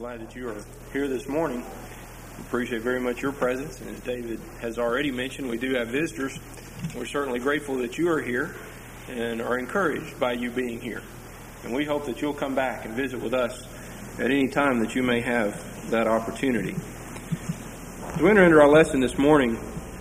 glad that you are here this morning. We appreciate very much your presence. And as David has already mentioned, we do have visitors. We're certainly grateful that you are here and are encouraged by you being here. And we hope that you'll come back and visit with us at any time that you may have that opportunity. As we enter into our lesson this morning,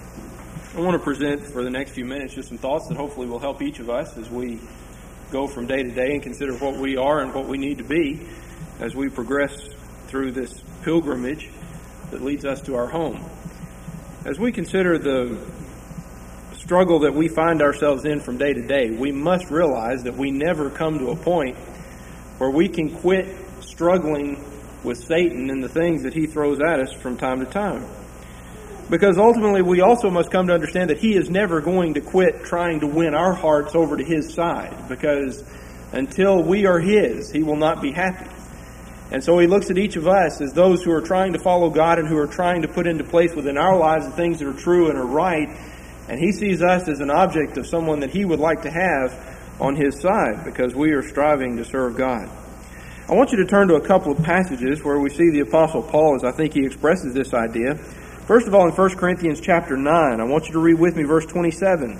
I want to present for the next few minutes just some thoughts that hopefully will help each of us as we go from day to day and consider what we are and what we need to be as we progress through this pilgrimage that leads us to our home. As we consider the struggle that we find ourselves in from day to day, we must realize that we never come to a point where we can quit struggling with Satan and the things that he throws at us from time to time. Because ultimately we also must come to understand that he is never going to quit trying to win our hearts over to his side, because until we are his, he will not be happy. And so he looks at each of us as those who are trying to follow God and who are trying to put into place within our lives the things that are true and are right. And he sees us as an object of someone that he would like to have on his side because we are striving to serve God. I want you to turn to a couple of passages where we see the Apostle Paul as I think he expresses this idea. First of all, in 1 Corinthians chapter 9, I want you to read with me verse 27.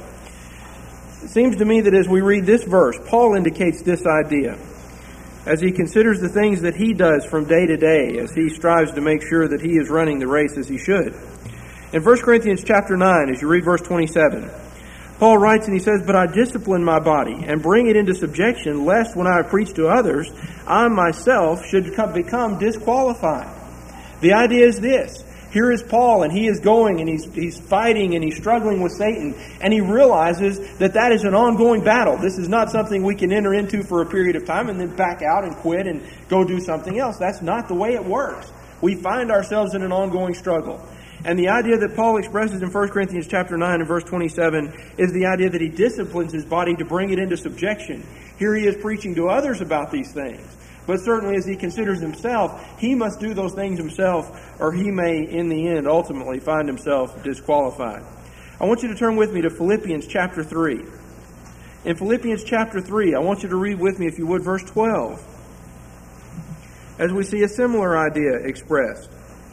It seems to me that as we read this verse, Paul indicates this idea as he considers the things that he does from day to day, as he strives to make sure that he is running the race as he should. In 1 Corinthians chapter 9, as you read verse 27, Paul writes and he says, "But I discipline my body and bring it into subjection, lest when I preach to others, I myself should become disqualified." The idea is this. Here is Paul, and he is going, and he's fighting, and he's struggling with Satan, and he realizes that that is an ongoing battle. This is not something we can enter into for a period of time and then back out and quit and go do something else. That's not the way it works. We find ourselves in an ongoing struggle. And the idea that Paul expresses in 1 Corinthians chapter 9 and verse 27 is the idea that he disciplines his body to bring it into subjection. Here he is preaching to others about these things. But certainly as he considers himself, he must do those things himself, or he may, in the end, ultimately find himself disqualified. I want you to turn with me to Philippians chapter 3. In Philippians chapter 3, I want you to read with me, if you would, verse 12, as we see a similar idea expressed.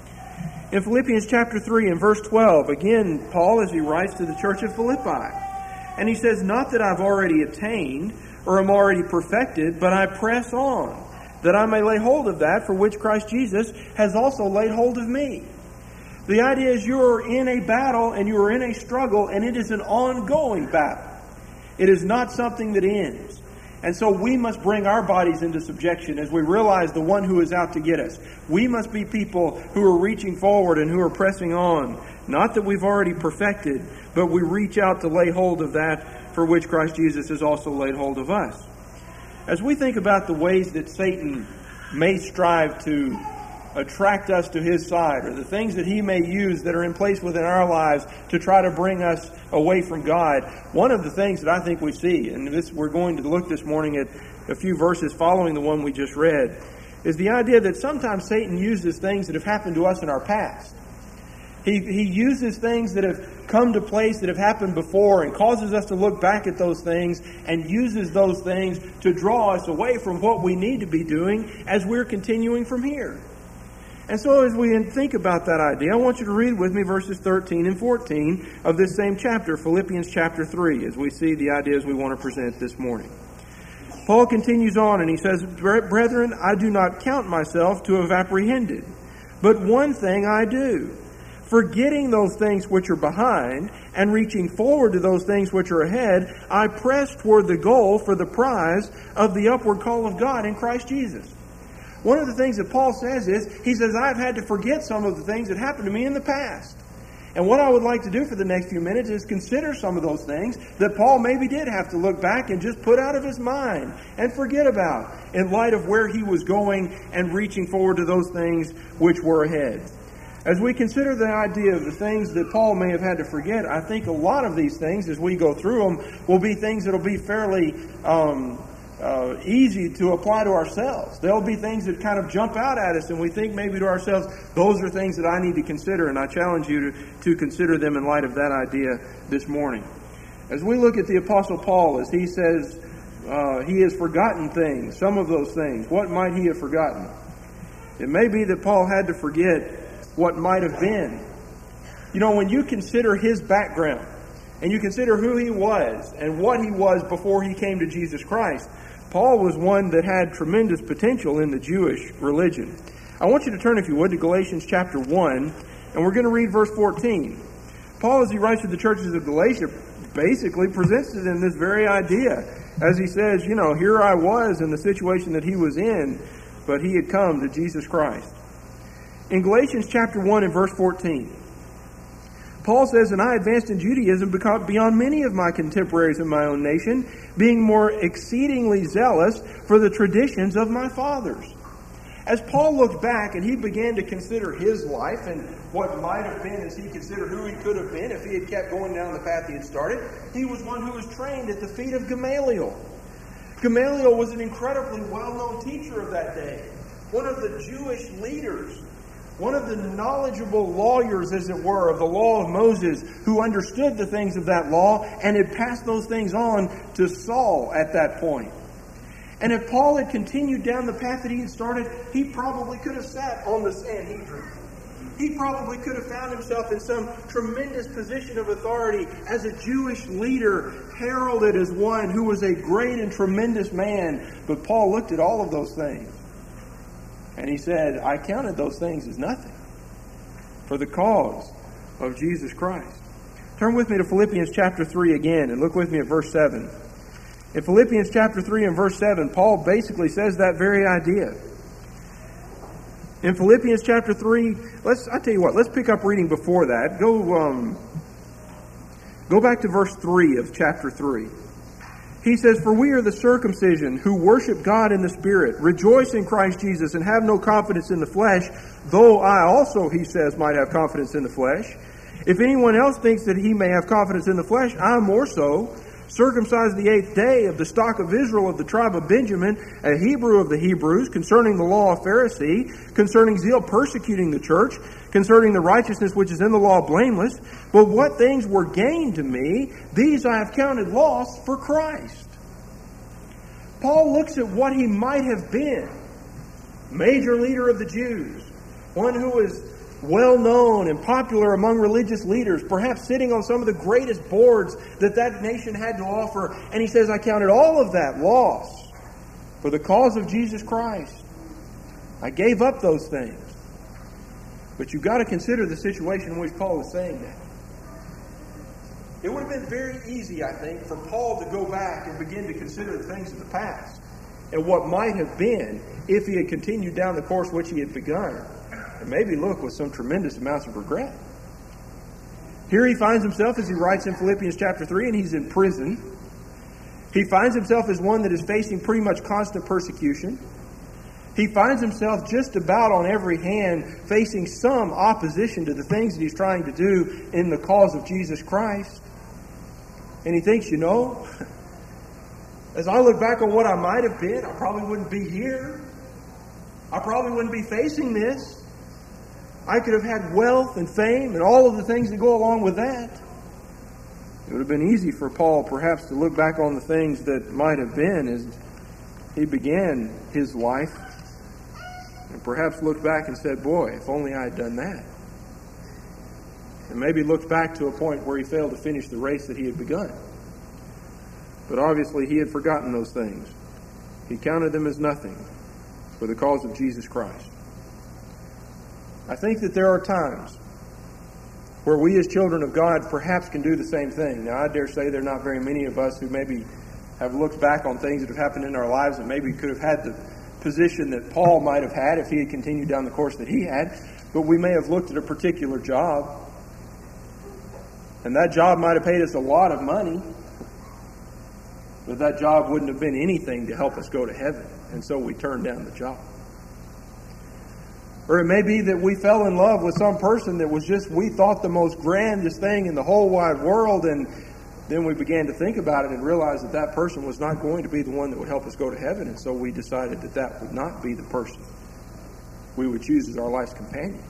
In Philippians chapter 3 and verse 12, again, Paul, as he writes to the church of Philippi, and he says, "Not that I've already attained or am already perfected, but I press on, that I may lay hold of that for which Christ Jesus has also laid hold of me." The idea is you are in a battle and you are in a struggle, and it is an ongoing battle. It is not something that ends. And so we must bring our bodies into subjection as we realize the one who is out to get us. We must be people who are reaching forward and who are pressing on. Not that we've already perfected, but we reach out to lay hold of that for which Christ Jesus has also laid hold of us. As we think about the ways that Satan may strive to attract us to his side, or the things that he may use that are in place within our lives to try to bring us away from God, one of the things that I think we see, and we're going to look this morning at a few verses following the one we just read, is the idea that sometimes Satan uses things that have happened to us in our past. He uses things that have come to place that have happened before and causes us to look back at those things and uses those things to draw us away from what we need to be doing as we're continuing from here. And so as we think about that idea, I want you to read with me verses 13 and 14 of this same chapter, Philippians chapter 3, as we see the ideas we want to present this morning. Paul continues on and he says, "Brethren, I do not count myself to have apprehended, but one thing I do, forgetting those things which are behind and reaching forward to those things which are ahead, I press toward the goal for the prize of the upward call of God in Christ Jesus." One of the things that Paul says is, he says, I've had to forget some of the things that happened to me in the past. And what I would like to do for the next few minutes is consider some of those things that Paul maybe did have to look back and just put out of his mind and forget about in light of where he was going and reaching forward to those things which were ahead. As we consider the idea of the things that Paul may have had to forget, I think a lot of these things, as we go through them, will be things that will be fairly easy to apply to ourselves. There'll be things that kind of jump out at us and we think maybe to ourselves, those are things that I need to consider, and I challenge you to consider them in light of that idea this morning. As we look at the Apostle Paul, as he says he has forgotten things, some of those things, what might he have forgotten? It may be that Paul had to forget what might have been. You know, when you consider his background, and you consider who he was and what he was before he came to Jesus Christ, Paul was one that had tremendous potential in the Jewish religion. I want you to turn, if you would, to Galatians chapter 1, and we're going to read verse 14. Paul, as he writes to the churches of Galatia, basically presents it in this very idea. As he says, you know, here I was in the situation that he was in, but he had come to Jesus Christ. In Galatians chapter 1 and verse 14, Paul says, "And I advanced in Judaism beyond many of my contemporaries in my own nation, being more exceedingly zealous for the traditions of my fathers." As Paul looked back and he began to consider his life and what might have been as he considered who he could have been if he had kept going down the path he had started, he was one who was trained at the feet of Gamaliel. Gamaliel was an incredibly well-known teacher of that day, one of the Jewish leaders, one of the knowledgeable lawyers, as it were, of the law of Moses, who understood the things of that law and had passed those things on to Saul at that point. And if Paul had continued down the path that he had started, he probably could have sat on the Sanhedrin. He probably could have found himself in some tremendous position of authority as a Jewish leader, heralded as one who was a great and tremendous man. But Paul looked at all of those things, and he said, I counted those things as nothing for the cause of Jesus Christ. Turn with me to Philippians chapter 3 again, and look with me at verse 7. In Philippians chapter 3 and verse 7, Paul basically says that very idea. In Philippians chapter 3, let's pick up reading before that. Go back to verse 3 of chapter 3. He says, "For we are the circumcision who worship God in the Spirit, rejoice in Christ Jesus, and have no confidence in the flesh, though I also," he says, "might have confidence in the flesh. If anyone else thinks that he may have confidence in the flesh, I more so. Circumcised the 8th day, of the stock of Israel, of the tribe of Benjamin, a Hebrew of the Hebrews, concerning the law, a Pharisee, concerning zeal, persecuting the church, concerning the righteousness which is in the law, blameless. But what things were gained to me, these I have counted loss for Christ." Paul looks at what he might have been. Major leader of the Jews, one who was well known and popular among religious leaders, perhaps sitting on some of the greatest boards that that nation had to offer. And he says, I counted all of that loss for the cause of Jesus Christ. I gave up those things. But you've got to consider the situation in which Paul is saying that. It would have been very easy, I think, for Paul to go back and begin to consider the things of the past and what might have been if he had continued down the course which he had begun. And maybe look with some tremendous amounts of regret. Here he finds himself, as he writes in Philippians chapter 3, and he's in prison. He finds himself as one that is facing pretty much constant persecution. He finds himself just about on every hand facing some opposition to the things that he's trying to do in the cause of Jesus Christ. And he thinks, as I look back on what I might have been, I probably wouldn't be here. I probably wouldn't be facing this. I could have had wealth and fame and all of the things that go along with that. It would have been easy for Paul perhaps to look back on the things that might have been as he began his life and perhaps looked back and said, boy, if only I had done that. And maybe looked back to a point where he failed to finish the race that he had begun. But obviously he had forgotten those things. He counted them as nothing for the cause of Jesus Christ. I think that there are times where we as children of God perhaps can do the same thing. Now, I dare say there are not very many of us who maybe have looked back on things that have happened in our lives and maybe could have had the position that Paul might have had if he had continued down the course that he had. But we may have looked at a particular job, and that job might have paid us a lot of money, but that job wouldn't have been anything to help us go to heaven, and so we turned down the job. Or it may be that we fell in love with some person that was just, we thought, the most grandest thing in the whole wide world, and then we began to think about it and realized that that person was not going to be the one that would help us go to heaven, and so we decided that that would not be the person we would choose as our life's companion.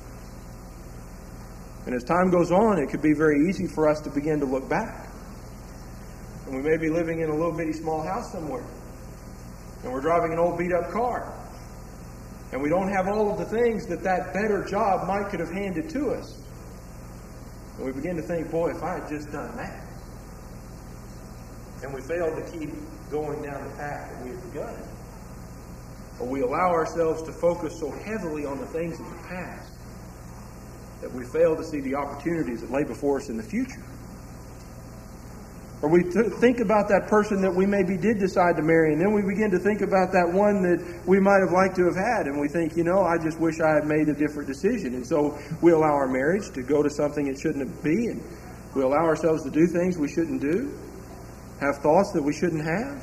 And as time goes on, it could be very easy for us to begin to look back. And we may be living in a little bitty small house somewhere, and we're driving an old beat-up car. And we don't have all of the things that better job might could have handed to us. And we begin to think, boy, if I had just done that. And we fail to keep going down the path that we have begun. Or we allow ourselves to focus so heavily on the things of the past that we fail to see the opportunities that lay before us in the future. Or we think about that person that we maybe did decide to marry, and then we begin to think about that one that we might have liked to have had, and we think, I just wish I had made a different decision. And so we allow our marriage to go to something it shouldn't be, and we allow ourselves to do things we shouldn't do, have thoughts that we shouldn't have.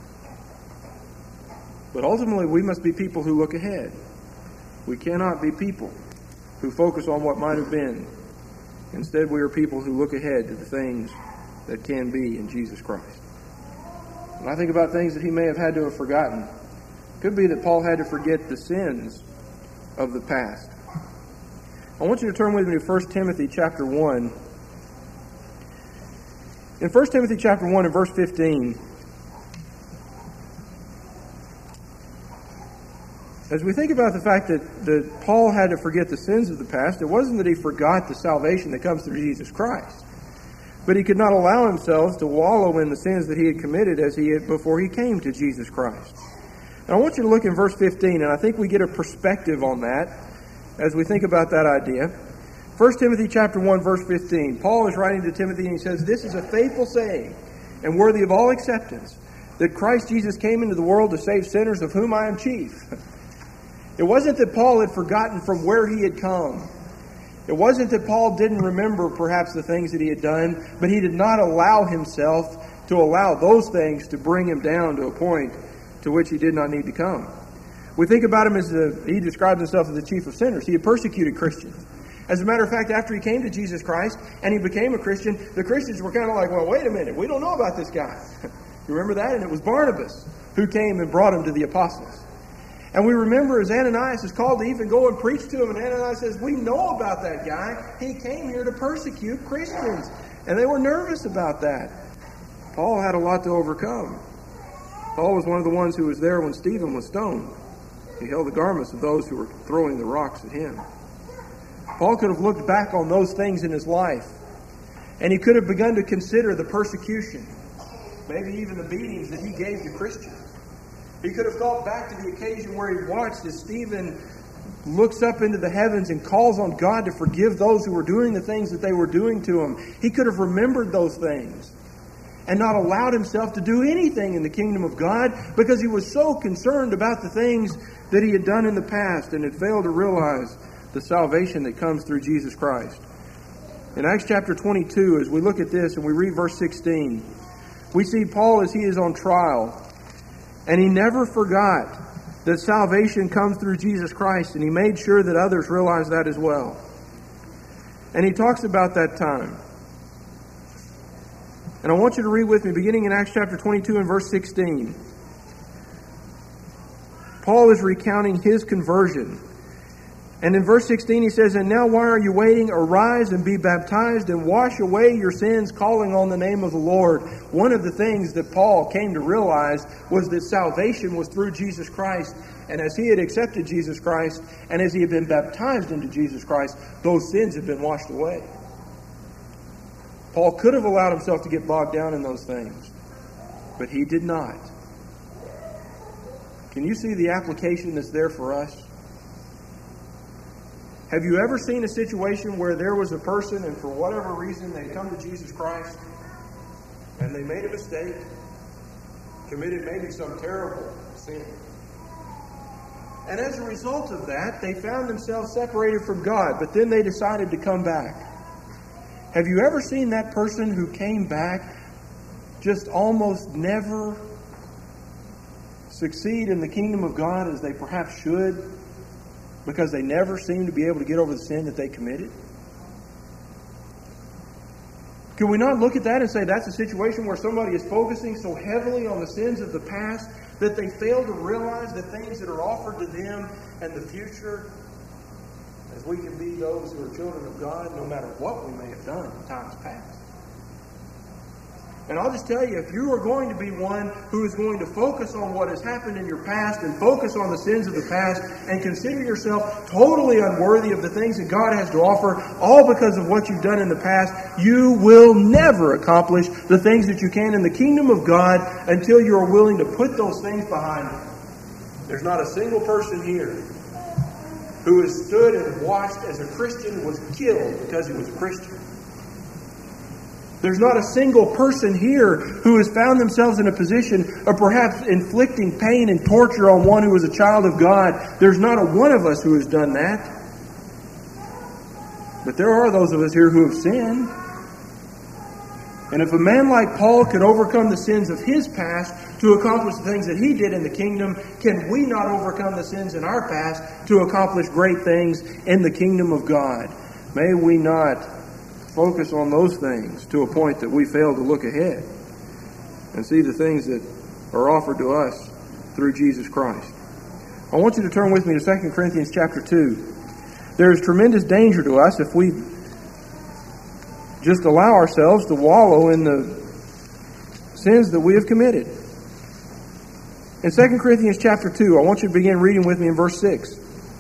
But ultimately, we must be people who look ahead. We cannot be people who focus on what might have been. Instead, we are people who look ahead to the things that can be in Jesus Christ. When I think about things that he may have had to have forgotten, it could be that Paul had to forget the sins of the past. I want you to turn with me to 1 Timothy chapter 1. In 1 Timothy chapter 1 and verse 15, as we think about the fact that Paul had to forget the sins of the past, it wasn't that he forgot the salvation that comes through Jesus Christ. But he could not allow himself to wallow in the sins that he had committed before he came to Jesus Christ. And I want you to look in verse 15, and I think we get a perspective on that as we think about that idea. 1 Timothy chapter 1, verse 15. Paul is writing to Timothy, and he says, "This is a faithful saying, and worthy of all acceptance, that Christ Jesus came into the world to save sinners, of whom I am chief." It wasn't that Paul had forgotten from where he had come. It wasn't that Paul didn't remember perhaps the things that he had done, but he did not allow himself to allow those things to bring him down to a point to which he did not need to come. We think about him as he describes himself as the chief of sinners. He had persecuted Christians. As a matter of fact, after he came to Jesus Christ and he became a Christian, the Christians were kind of like, well, wait a minute, we don't know about this guy. You remember that? And it was Barnabas who came and brought him to the apostles. And we remember as Ananias is called to even go and preach to him, and Ananias says, we know about that guy. He came here to persecute Christians. And they were nervous about that. Paul had a lot to overcome. Paul was one of the ones who was there when Stephen was stoned. He held the garments of those who were throwing the rocks at him. Paul could have looked back on those things in his life, and he could have begun to consider the persecution, maybe even the beatings that he gave to Christians. He could have thought back to the occasion where he watched as Stephen looks up into the heavens and calls on God to forgive those who were doing the things that they were doing to him. He could have remembered those things and not allowed himself to do anything in the kingdom of God because he was so concerned about the things that he had done in the past and had failed to realize the salvation that comes through Jesus Christ. In Acts chapter 22, as we look at this and we read verse 16, we see Paul as he is on trial. And he never forgot that salvation comes through Jesus Christ, and he made sure that others realized that as well. And he talks about that time. And I want you to read with me, beginning in Acts chapter 22 and verse 16. Paul is recounting his conversion. And in verse 16 he says, "And now why are you waiting? Arise and be baptized and wash away your sins, calling on the name of the Lord." One of the things that Paul came to realize was that salvation was through Jesus Christ. And as he had accepted Jesus Christ, and as he had been baptized into Jesus Christ, those sins had been washed away. Paul could have allowed himself to get bogged down in those things, but he did not. Can you see the application that's there for us? Have you ever seen a situation where there was a person and for whatever reason they come to Jesus Christ and they made a mistake, committed maybe some terrible sin? And as a result of that, they found themselves separated from God, but then they decided to come back. Have you ever seen that person who came back just almost never succeed in the kingdom of God as they perhaps should, because they never seem to be able to get over the sin that they committed? Can we not look at that and say that's a situation where somebody is focusing so heavily on the sins of the past that they fail to realize the things that are offered to them and the future, as we can be those who are children of God no matter what we may have done in times past? And I'll just tell you, if you are going to be one who is going to focus on what has happened in your past and focus on the sins of the past and consider yourself totally unworthy of the things that God has to offer, all because of what you've done in the past, you will never accomplish the things that you can in the kingdom of God until you are willing to put those things behind you. There's not a single person here who has stood and watched as a Christian was killed because he was a Christian. There's not a single person here who has found themselves in a position of perhaps inflicting pain and torture on one who was a child of God. There's not a one of us who has done that. But there are those of us here who have sinned. And if a man like Paul could overcome the sins of his past to accomplish the things that he did in the kingdom, can we not overcome the sins in our past to accomplish great things in the kingdom of God? May we not focus on those things to a point that we fail to look ahead and see the things that are offered to us through Jesus Christ. I want you to turn with me to 2 Corinthians chapter 2. There is tremendous danger to us if we just allow ourselves to wallow in the sins that we have committed. In 2 Corinthians chapter 2, I want you to begin reading with me in verse 6.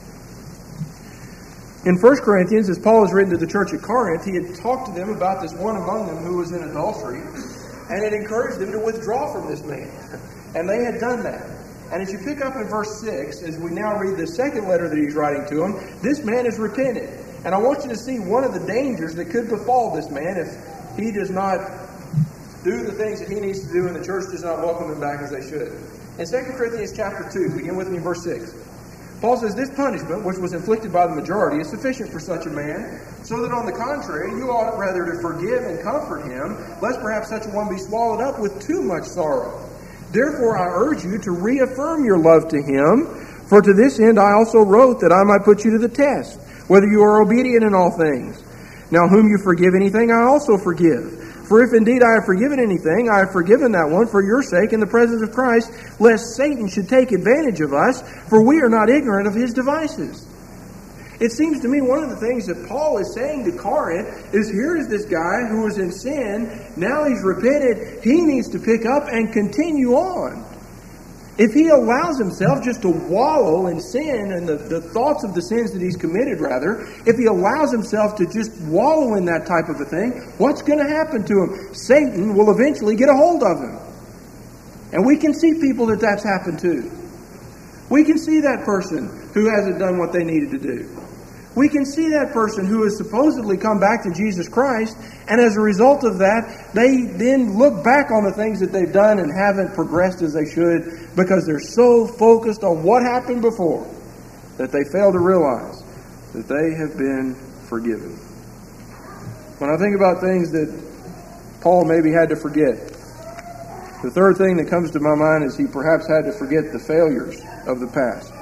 In 1 Corinthians, as Paul has written to the church at Corinth, he had talked to them about this one among them who was in adultery, and had encouraged them to withdraw from this man. And they had done that. And as you pick up in verse 6, as we now read the second letter that he's writing to him, this man has repented. And I want you to see one of the dangers that could befall this man if he does not do the things that he needs to do and the church does not welcome him back as they should. In 2 Corinthians chapter 2, begin with me in verse 6. Paul says, "This punishment, which was inflicted by the majority, is sufficient for such a man, so that on the contrary, you ought rather to forgive and comfort him, lest perhaps such a one be swallowed up with too much sorrow. Therefore I urge you to reaffirm your love to him, for to this end I also wrote, that I might put you to the test, whether you are obedient in all things. Now whom you forgive anything, I also forgive. For if indeed I have forgiven anything, I have forgiven that one for your sake in the presence of Christ, lest Satan should take advantage of us, for we are not ignorant of his devices." It seems to me one of the things that Paul is saying to Corinth is, here is this guy who was in sin, now he's repented, he needs to pick up and continue on. If he allows himself just to wallow in sin and the thoughts of the sins that he's committed, rather, if he allows himself to just wallow in that type of a thing, what's going to happen to him? Satan will eventually get a hold of him. And we can see people that that's happened to. We can see that person who hasn't done what they needed to do. We can see that person who has supposedly come back to Jesus Christ, and as a result of that, they then look back on the things that they've done and haven't progressed as they should because they're so focused on what happened before that they fail to realize that they have been forgiven. When I think about things that Paul maybe had to forget, the third thing that comes to my mind is he perhaps had to forget the failures of the past.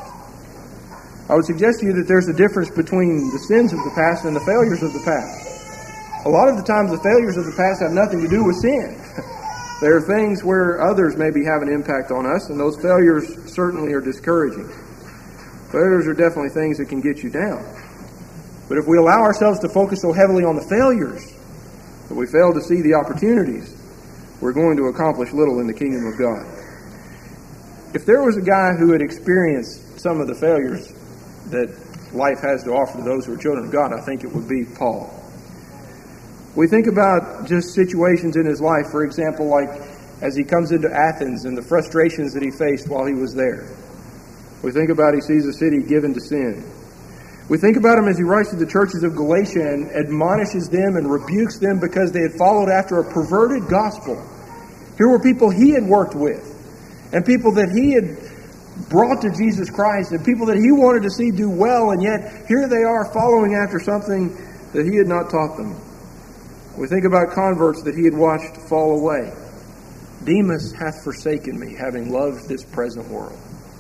I would suggest to you that there's a difference between the sins of the past and the failures of the past. A lot of the times the failures of the past have nothing to do with sin. There are things where others maybe have an impact on us, and those failures certainly are discouraging. Failures are definitely things that can get you down. But if we allow ourselves to focus so heavily on the failures that we fail to see the opportunities, we're going to accomplish little in the kingdom of God. If there was a guy who had experienced some of the failures that life has to offer to those who are children of God, I think it would be Paul. We think about just situations in his life, for example, like as he comes into Athens and the frustrations that he faced while he was there. We think about he sees a city given to sin. We think about him as he writes to the churches of Galatia and admonishes them and rebukes them because they had followed after a perverted gospel. Here were people he had worked with and people that he had brought to Jesus Christ and people that he wanted to see do well, and yet here they are following after something that he had not taught them. We think about converts that he had watched fall away. Demas hath forsaken me, having loved this present world.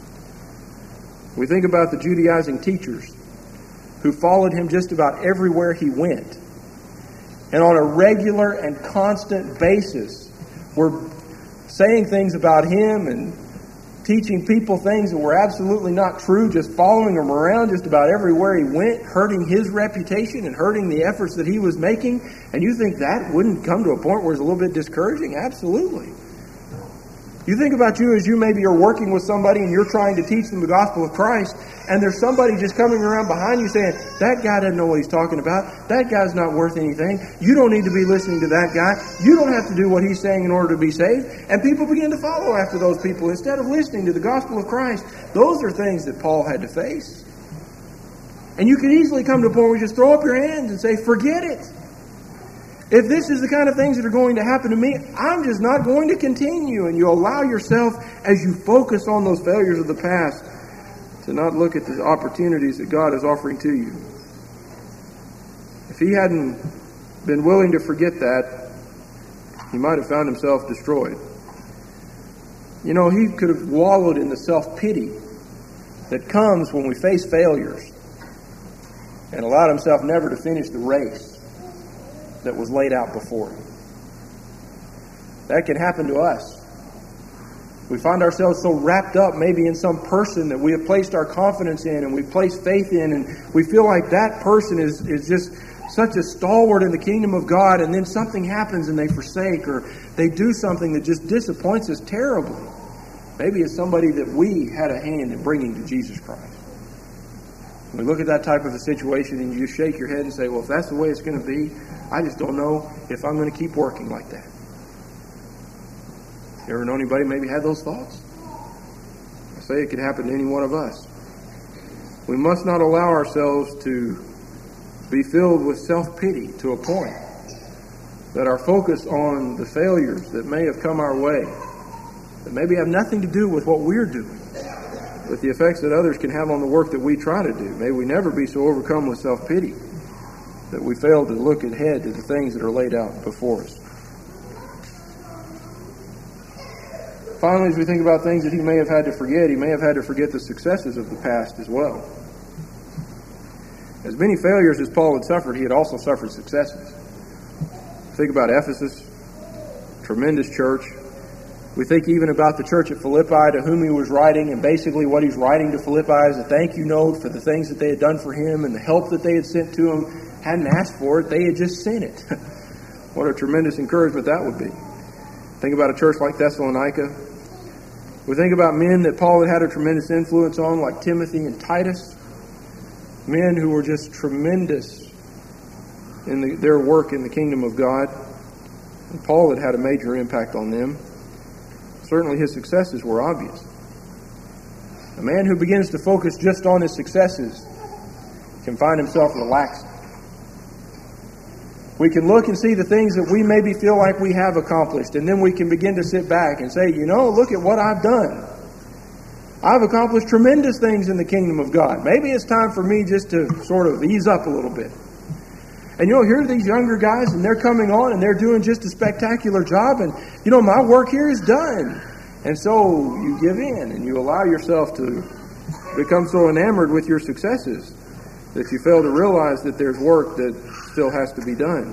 We think about the Judaizing teachers who followed him just about everywhere he went, and on a regular and constant basis were saying things about him and teaching people things that were absolutely not true, just following him around just about everywhere he went, hurting his reputation and hurting the efforts that he was making. And you think that wouldn't come to a point where it's a little bit discouraging? Absolutely. You think about you as you maybe are working with somebody and you're trying to teach them the gospel of Christ, and there's somebody just coming around behind you saying, that guy doesn't know what he's talking about. That guy's not worth anything. You don't need to be listening to that guy. You don't have to do what he's saying in order to be saved. And people begin to follow after those people instead of listening to the gospel of Christ. Those are things that Paul had to face. And you could easily come to a point where you just throw up your hands and say, forget it. If this is the kind of things that are going to happen to me, I'm just not going to continue. And you allow yourself, as you focus on those failures of the past, to not look at the opportunities that God is offering to you. If he hadn't been willing to forget that, he might have found himself destroyed. You know, he could have wallowed in the self-pity that comes when we face failures and allowed himself never to finish the race that was laid out before him. That can happen to us. We find ourselves so wrapped up maybe in some person that we have placed our confidence in and we've placed faith in, and we feel like that person is just such a stalwart in the kingdom of God, and then something happens and they forsake, or they do something that just disappoints us terribly. Maybe it's somebody that we had a hand in bringing to Jesus Christ. We look at that type of a situation and you shake your head and say, well, if that's the way it's going to be, I just don't know if I'm going to keep working like that. You ever know anybody maybe had those thoughts? I say it could happen to any one of us. We must not allow ourselves to be filled with self-pity to a point that our focus on the failures that may have come our way, that maybe have nothing to do with what we're doing, with the effects that others can have on the work that we try to do. May we never be so overcome with self-pity that we fail to look ahead to the things that are laid out before us. Finally, as we think about things that he may have had to forget, he may have had to forget the successes of the past as well. As many failures as Paul had suffered, he had also suffered successes. Think about Ephesus, tremendous church. We think even about the church at Philippi to whom he was writing, and basically what he's writing to Philippi is a thank you note for the things that they had done for him and the help that they had sent to him. Hadn't asked for it, they had just sent it. What a tremendous encouragement that would be. Think about a church like Thessalonica. We think about men that Paul had a tremendous influence on, like Timothy and Titus. Men who were just tremendous in their work in the kingdom of God. And Paul had a major impact on them. Certainly his successes were obvious. A man who begins to focus just on his successes can find himself relaxed. We can look and see the things that we maybe feel like we have accomplished, and then we can begin to sit back and say, you know, look at what I've done. I've accomplished tremendous things in the kingdom of God. Maybe it's time for me just to sort of ease up a little bit. And you know, here are these younger guys, and they're coming on, and they're doing just a spectacular job, and you know, my work here is done. And so you give in, and you allow yourself to become so enamored with your successes that you fail to realize that there's work that still has to be done.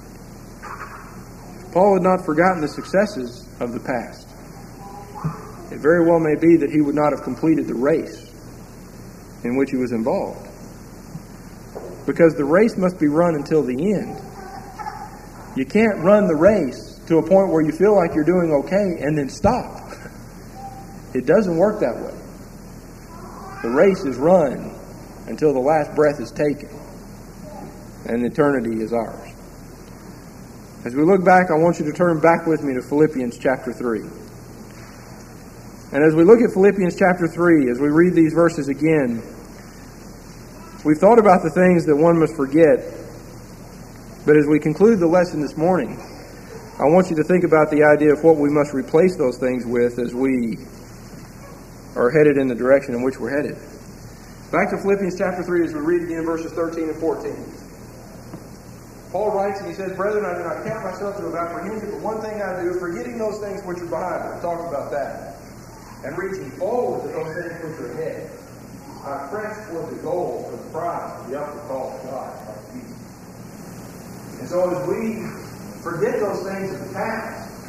Paul had not forgotten the successes of the past. It very well may be that he would not have completed the race in which he was involved. Because the race must be run until the end. You can't run the race to a point where you feel like you're doing okay and then stop. It doesn't work that way. The race is run until the last breath is taken, and eternity is ours. As we look back, I want you to turn back with me to Philippians chapter 3. And as we look at Philippians chapter 3, as we read these verses again, we've thought about the things that one must forget. But as we conclude the lesson this morning, I want you to think about the idea of what we must replace those things with as we are headed in the direction in which we're headed. Back to Philippians chapter 3 as we read again verses 13 and 14. Paul writes and he says, Brethren, I do not count myself to have apprehended, but one thing I do, forgetting those things which are behind. We'll talk about that. And reaching forward to those things which are ahead. I press toward the goal for the prize of the upward call of God by Jesus. And so as we forget those things of the past,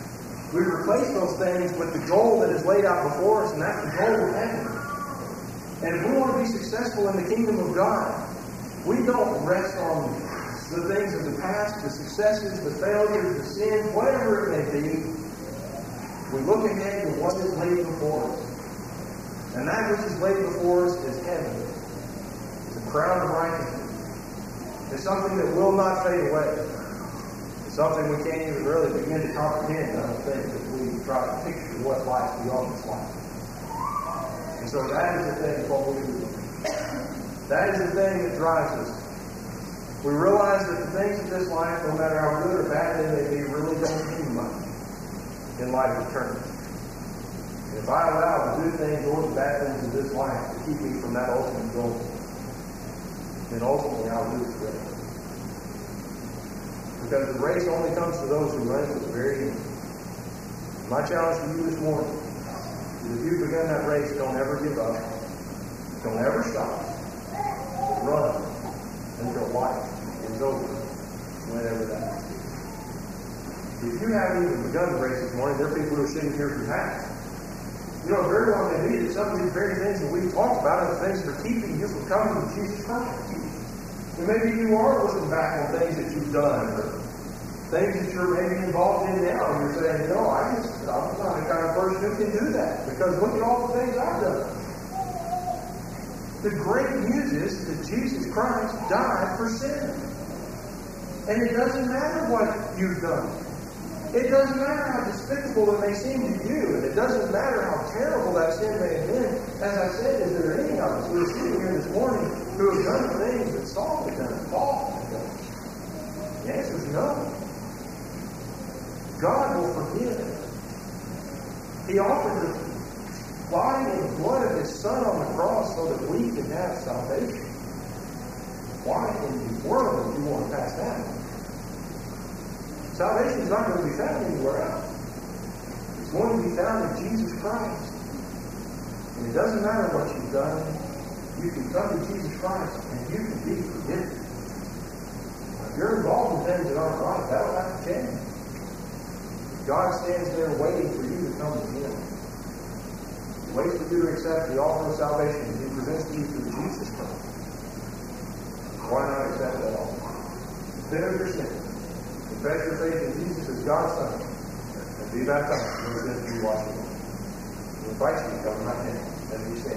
We replace those things with the goal that is laid out before us, and that's the goal of heaven. And if we want to be successful in the kingdom of God, we don't rest on the things of the past, the successes, the failures, the sins, whatever it may be. We look ahead to what is laid before us. And that which is laid before us is heaven. It's a crown of righteousness. It's something that will not fade away. It's something we can't even really begin to comprehend, I don't think, if we try to picture what life beyond this life. And so that is the thing of what we do. That is the thing that drives us. We realize that the things of this life, no matter how good or bad they may be, really don't mean much in light of eternity. And if I allow the good things or the bad things of this life to keep me from that ultimate goal, then ultimately I'll lose the race. Because the race only comes to those who run to the very end. My challenge to you this morning is if you've begun that race, don't ever give up. Don't ever stop. Run until life is over, whenever that is. If you haven't even begun the race this morning, there are people who are sitting here who have. You know, very well may be that some of these very things that we've talked about are the things that are keeping you from coming to Jesus Christ. And maybe you are looking back on things that you've done, or things that you're maybe involved in now, and you're saying, no, I'm not the kind of person who can do that, because look at all the things I've done. The great news is that Jesus Christ died for sin. And it doesn't matter what you've done. It doesn't matter how despicable it may seem to you, and it doesn't matter how terrible that sin may have been. As I said, is there any of us who are sitting here this morning who have done things that Saul had done, Paul had done? The answer is no. God will forgive. He offered the body and blood of His Son on the cross so that we can have salvation. Why in the world would you want to pass that on? Salvation is not going to be found anywhere else. It's going to be found in Jesus Christ. And it doesn't matter what you've done. You can come to Jesus Christ and you can be forgiven. If you're involved in things that aren't right, that'll have to change. God stands there waiting for you to come to Him. He waits for you to accept the offer of salvation that He presents to you through Jesus Christ. Why not accept that offer? Repent of your sin. Confess your faith in Jesus as God's Son, and be baptized in the sins of your washing. We invite you to come right now as we stand.